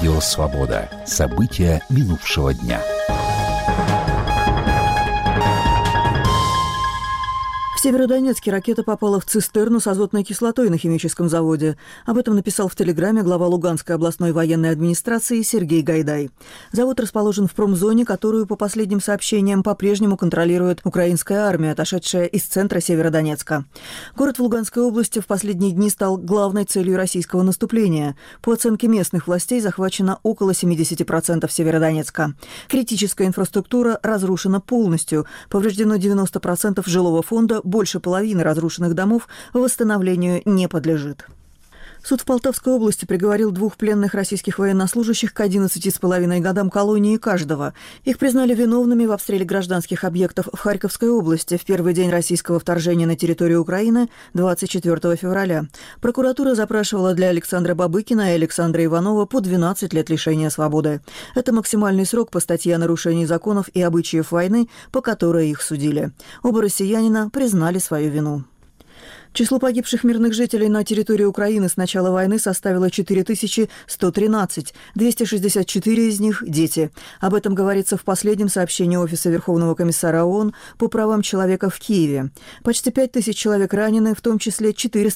Радио «Свобода». События минувшего дня. В Северодонецке ракета попала в цистерну с азотной кислотой на химическом заводе. Об этом написал в Телеграме глава Луганской областной военной администрации Сергей Гайдай. Завод расположен в промзоне, которую, по последним сообщениям, по-прежнему контролирует украинская армия, отошедшая из центра Северодонецка. Город в Луганской области в последние дни стал главной целью российского наступления. По оценке местных властей захвачено около 70% Северодонецка. Критическая инфраструктура разрушена полностью. Повреждено 90% жилого фонда, больше половины разрушенных домов восстановлению не подлежит. Суд в Полтавской области приговорил 2 пленных российских военнослужащих к 11,5 годам колонии каждого. Их признали виновными в обстреле гражданских объектов в Харьковской области в первый день российского вторжения на территорию Украины 24 февраля. Прокуратура запрашивала для Александра Бабыкина и Александра Иванова по 12 лет лишения свободы. Это максимальный срок по статье о нарушении законов и обычаев войны, по которой их судили. Оба россиянина признали свою вину. Число погибших мирных жителей на территории Украины с начала войны составило 4113, 264 из них – дети. Об этом говорится в последнем сообщении Офиса Верховного комиссара ООН по правам человека в Киеве. Почти 5000 человек ранены, в том числе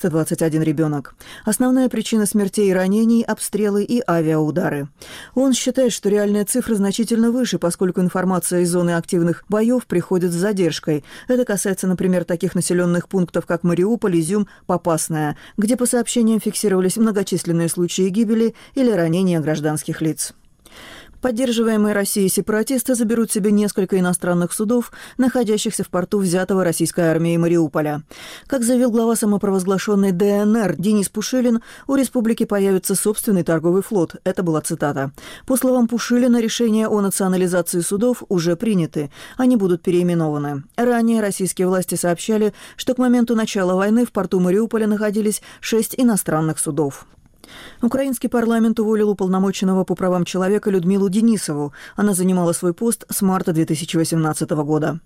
421 ребенок. Основная причина смертей и ранений – обстрелы и авиаудары. ООН считает, что реальные цифры значительно выше, поскольку информация из зоны активных боев приходит с задержкой. Это касается, например, таких населенных пунктов, как Мариуполь, Изюм, Попасная, где по сообщениям фиксировались многочисленные случаи гибели или ранения гражданских лиц. Поддерживаемые Россией сепаратисты заберут себе несколько иностранных судов, находящихся в порту взятого российской армией Мариуполя. Как заявил глава самопровозглашенной ДНР Денис Пушилин, у республики появится собственный торговый флот. Это была цитата. По словам Пушилина, решения о национализации судов уже приняты. Они будут переименованы. Ранее российские власти сообщали, что к моменту начала войны в порту Мариуполя находились 6 иностранных судов. Украинский парламент уволил уполномоченного по правам человека Людмилу Денисову. Она занимала свой пост с марта 2018 года.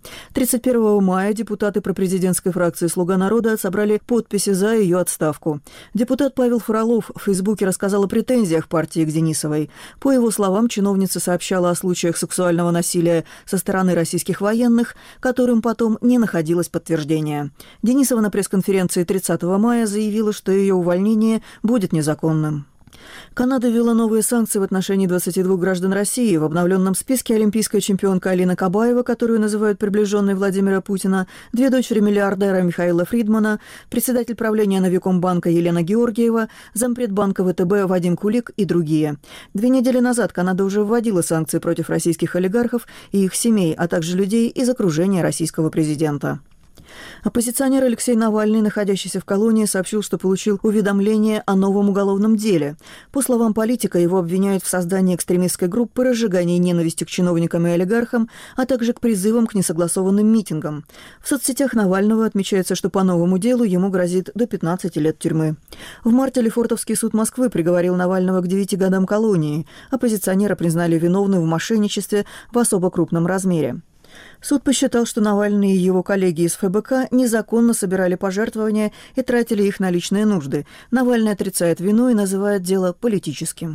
31 мая депутаты пропрезидентской фракции «Слуга народа» собрали подписи за ее отставку. Депутат Павел Фролов в Фейсбуке рассказал о претензиях партии к Денисовой. По его словам, чиновница сообщала о случаях сексуального насилия со стороны российских военных, которым потом не находилось подтверждения. Денисова на пресс-конференции 30 мая заявила, что ее увольнение будет незаконным. Канада ввела новые санкции в отношении 22 граждан России. В обновленном списке олимпийская чемпионка Алина Кабаева, которую называют приближенной Владимира Путина, 2 дочери миллиардера Михаила Фридмана, председатель правления Новикомбанка Елена Георгиева, зампред банка ВТБ Вадим Кулик и другие. 2 недели назад Канада уже вводила санкции против российских олигархов и их семей, а также людей из окружения российского президента. Оппозиционер Алексей Навальный, находящийся в колонии, сообщил, что получил уведомление о новом уголовном деле. По словам политика, его обвиняют в создании экстремистской группы, разжигании ненависти к чиновникам и олигархам, а также к призывам к несогласованным митингам. В соцсетях Навального отмечается, что по новому делу ему грозит до 15 лет тюрьмы. В марте Лефортовский суд Москвы приговорил Навального к 9 годам колонии. Оппозиционера признали виновным в мошенничестве в особо крупном размере. Суд посчитал, что Навальный и его коллеги из ФБК незаконно собирали пожертвования и тратили их на личные нужды. Навальный отрицает вину и называет дело политическим.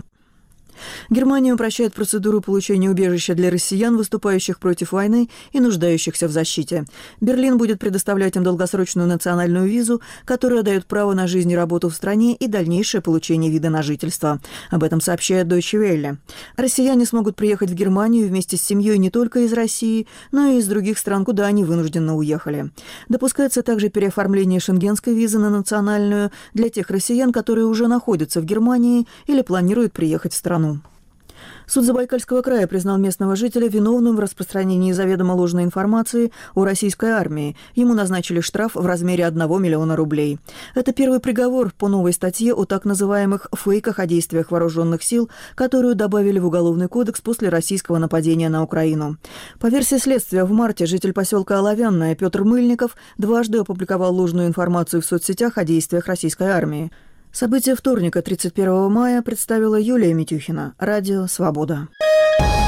Германия упрощает процедуру получения убежища для россиян, выступающих против войны и нуждающихся в защите. Берлин будет предоставлять им долгосрочную национальную визу, которая дает право на жизнь и работу в стране и дальнейшее получение вида на жительство. Об этом сообщает Deutsche Welle. Россияне смогут приехать в Германию вместе с семьей не только из России, но и из других стран, куда они вынужденно уехали. Допускается также переоформление шенгенской визы на национальную для тех россиян, которые уже находятся в Германии или планируют приехать в страну. Суд Забайкальского края признал местного жителя виновным в распространении заведомо ложной информации о российской армии. Ему назначили штраф в размере 1 миллиона рублей. Это первый приговор по новой статье о так называемых фейках о действиях вооруженных сил, которую добавили в Уголовный кодекс после российского нападения на Украину. По версии следствия, в марте житель поселка Оловянное Петр Мыльников дважды опубликовал ложную информацию в соцсетях о действиях российской армии. События вторника, 31 мая, представила Юлия Митюхина. Радио «Свобода».